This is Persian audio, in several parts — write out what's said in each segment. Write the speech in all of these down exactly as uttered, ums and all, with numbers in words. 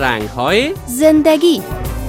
رنگ‌های زندگی.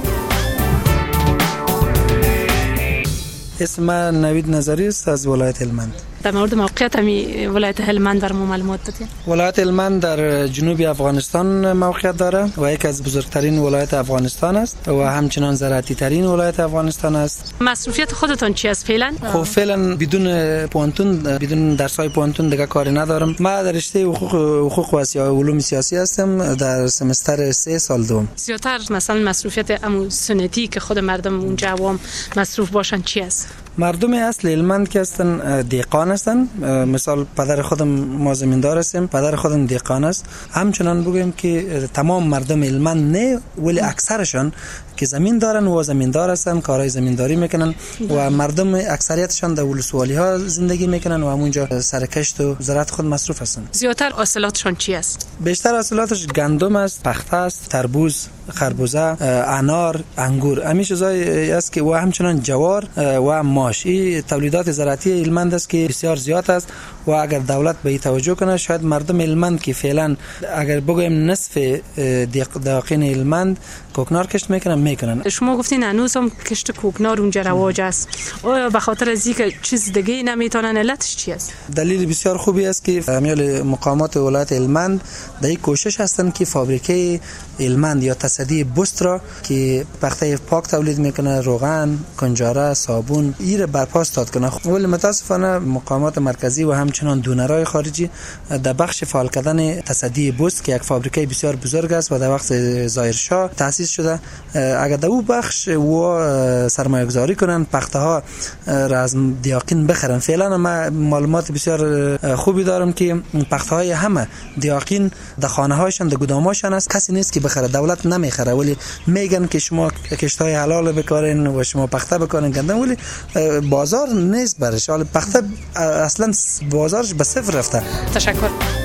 اسم من نوید نظری است از ولایت هلمند. در مورد موقعیت همی ولایت هلمند بر ما معلومات بدید. ولایت هلمند در جنوب افغانستان موقعیت دارد و یک از بزرگترین ولایت افغانستان است و همچنان زراعتی ترین ولایت افغانستان است. مصروفیت خودتان چی است فعلا؟ خب فعلا بدون پوانتون، بدون درسای پوانتون دیگه کاری ندارم. من در رشته حقوق حقوق و علوم سیاسی هستم، در سمستر سه سال دوم. زیادتر مثلا مصروفیت امو سنتی که خود مردم اونجا عوام مصروف باشن چی است؟ مردم اصل هلمند که هستن دیقان هستن. مثال پدر خودم ما زمیندار هستیم، پدر خودم دیقان است. همچنان بگویم که تمام مردم هلمند نه، ولی اکثرشان که زمین دارن و زمیندار هستن، کارهای زمینداری میکنن و مردم اکثریتشان در ولسوالی ها زندگی میکنن و همونجا سرکشت و زراعت خود مصروف هستن. زیادتر حاصلاتشان چی است؟ بیشتر حاصلاتش گندم است، پخته است، تربوز، خربوزه، انار، انگور. همین چیزایی است که و همچنان جوار و ماش. این تولیدات زراعتی هلمند است که بسیار زیاد است و اگر دولت به این توجه کنه شاید مردم هلمند که فعلا اگر بگویم نصف داقین هلمند کوکنار کشت میکنن میکنن. شما گفتین هنوز هم کشت کوکنار اونجا رواج است. آیا به خاطر از اینکه چیز دیگه نمیتونن؟ علتش چی است؟ دلیل بسیار خوبی است که امیال مقامات ولایت هلمند در این کوشش هستند که فابریکه هلمند یا تصدی بست را که پخته پاک تولید میکنه، روغن، کنجاره، صابون، این برپا استاد کنه. ولی متاسفانه مقامات مرکزی و همچنان دونرای خارجی در بخش فعال کردن تصدی بست که یک فابریکه بسیار بزرگ است و در وقت ظاهرشاه تأسیس شده، اگر در اون بخش و سرمایه گذاری کنن، پخته ها را از دیاقین بخرن. فعلا ما معلومات بسیار خوبی دارم که پخته های همه دیاقین در خانه هایشان، در گودام هاشان است، کسی نیست که بخره، دولت نمیخره، ولی میگن که شما کشت های حلال بکارین و شما پخته بکنین گندم، ولی بازار نیست برش. حالا پخته اصلا بازارش به صفر رفته. تشکر.